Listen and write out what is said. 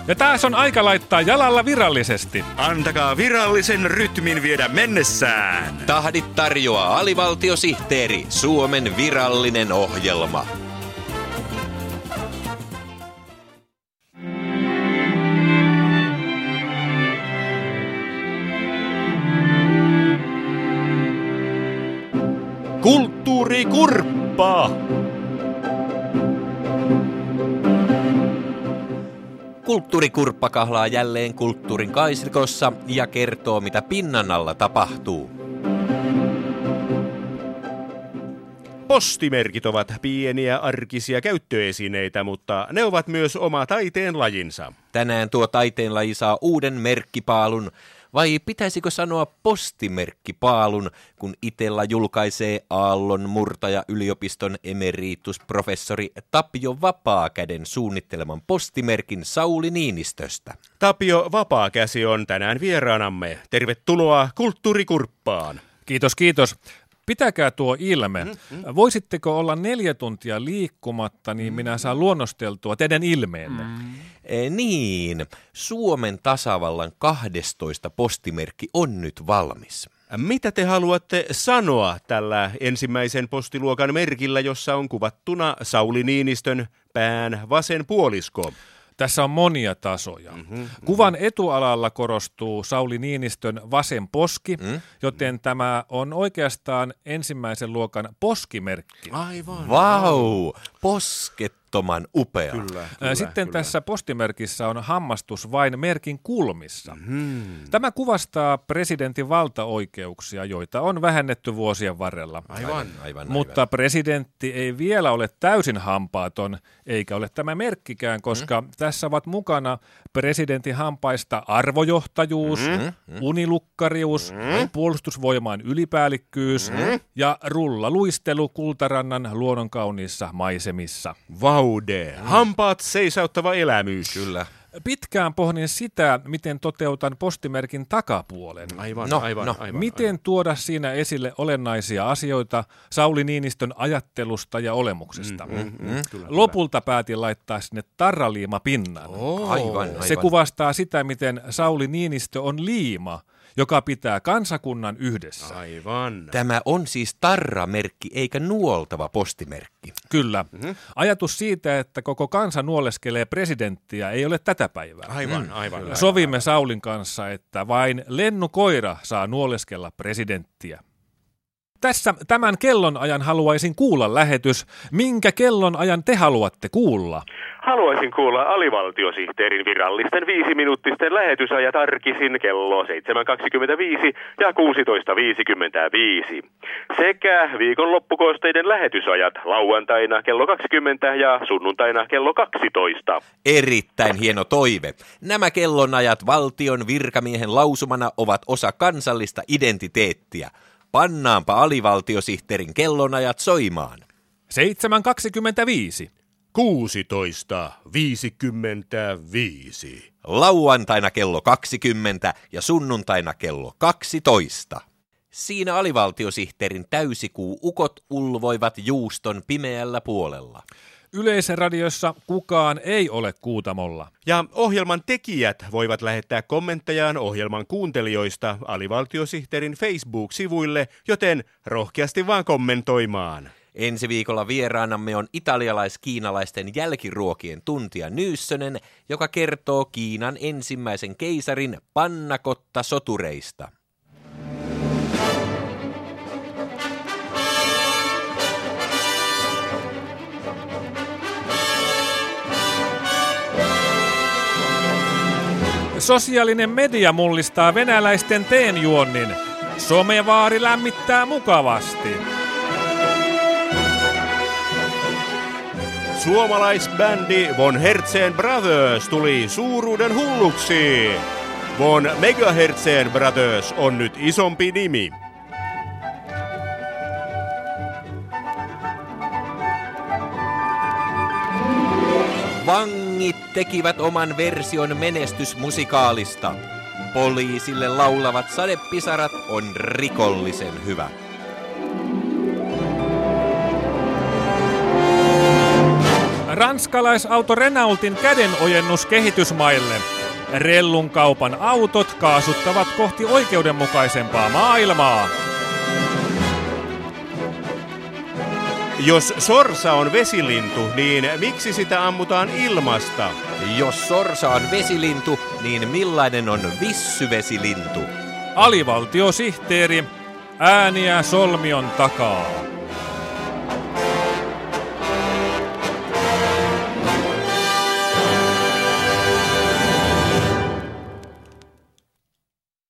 Ja taas on aika laittaa jalalla virallisesti. Antakaa virallisen rytmin viedä mennessään. Tahdit tarjoaa alivaltiosihteeri, Suomen virallinen ohjelma. Kulttuurikurppa! Kulttuurikurppa kahlaa jälleen kulttuurin kaisikossa ja kertoo, mitä pinnan alla tapahtuu. Postimerkit ovat pieniä arkisia käyttöesineitä, mutta ne ovat myös oma taiteen lajinsa. Tänään tuo taiteenlaji saa uuden merkkipaalun, vai pitäisikö sanoa postimerkkipaalun, kun Itella julkaisee Aallon murtaja yliopiston emeritusprofessori Tapio Vapaakäden suunnitteleman postimerkin Sauli Niinistöstä. Tapio Vapaakäsi on tänään vieraanamme. Tervetuloa Kulttuurikurppaan. Kiitos, kiitos. Pitäkää tuo ilme. Voisitteko olla 4 tuntia liikkumatta, niin minä saan luonnosteltua teidän ilmeenne. Niin, Suomen tasavallan 12 postimerkki on nyt valmis. Mitä te haluatte sanoa tällä ensimmäisen postiluokan merkillä, jossa on kuvattuna Sauli Niinistön pään vasen puolisko? Tässä on monia tasoja. Kuvan etualalla korostuu Sauli Niinistön vasen poski, joten tämä on oikeastaan ensimmäisen luokan poskimerkki. Aivan. Vau, poskettoman upea. Kyllä, Sitten tässä postimerkissä on hammastus vain merkin kulmissa. Tämä kuvastaa presidentin valtaoikeuksia, joita on vähennetty vuosien varrella. Aivan. Mutta presidentti ei vielä ole täysin hampaaton, eikä ole tämä merkkikään, koska tässä ovat mukana presidentin hampaista arvojohtajuus, unilukkarius, puolustusvoimaan ylipäällikkyys ja rullaluistelu Kultarannan luonnonkauniissa maisemissa. Vaude, hampaat seisauttava elämys. Kyllä. Pitkään pohdin sitä, miten toteutan postimerkin takapuolen. Aivan. Miten tuoda siinä esille olennaisia asioita Sauli Niinistön ajattelusta ja olemuksesta. Lopulta päätin laittaa sinne tarraliimapinnan. Aivan. Se kuvastaa sitä, miten Sauli Niinistö on liima, joka pitää kansakunnan yhdessä. Aivan. Tämä on siis tarramerkki eikä nuoltava postimerkki. Kyllä. Ajatus siitä, että koko kansa nuoleskelee presidenttiä, ei ole tätä päivää. Aivan. Sovimme Saulin kanssa, että vain lennukoira saa nuoleskella presidenttiä. Tässä tämän kellonajan haluaisin kuulla lähetys. Minkä kellonajan te haluatte kuulla? Haluaisin kuulla alivaltiosihteerin virallisten 5-minuuttisten lähetysajat arkisin kello 7.25 ja 16.55. Sekä viikonloppukoosteiden lähetysajat lauantaina kello 20 ja sunnuntaina kello 12. Erittäin hieno toive. Nämä kellonajat valtion virkamiehen lausumana ovat osa kansallista identiteettiä. Pannaanpa alivaltiosihteerin kellonajat soimaan. 7.25. 16.55. Lauantaina kello 20 ja sunnuntaina kello 12. Siinä alivaltiosihteerin täysikuu-ukot ulvoivat juuston pimeällä puolella. Yleisradiossa kukaan ei ole Kuutamolla. Ja ohjelman tekijät voivat lähettää kommenttejaan ohjelman kuuntelijoista alivaltiosihteerin Facebook-sivuille, joten rohkeasti vaan kommentoimaan. Ensi viikolla vieraanamme on italialais-kiinalaisten jälkiruokien tuntija Nyyssönen, joka kertoo Kiinan ensimmäisen keisarin pannakotta-sotureista. Sosiaalinen media mullistaa venäläisten teenjuonnin. Somevaari lämmittää mukavasti. Suomalaisbändi Von Herzen Brothers tuli suuruuden hulluksi. Von Megaherzen Brothers on nyt isompi nimi. Vangit tekivät oman version menestysmusikaalista. Poliisille laulavat sadepisarat on rikollisen hyvä. Ranskalaisauto Renaultin kädenojennus kehitysmaille. Rellun kaupan autot kaasuttavat kohti oikeudenmukaisempaa maailmaa. Jos sorsa on vesilintu, niin miksi sitä ammutaan ilmasta? Jos sorsa on vesilintu, niin millainen on vissyvesilintu? Alivaltiosihteeri, ääniä solmion takaa.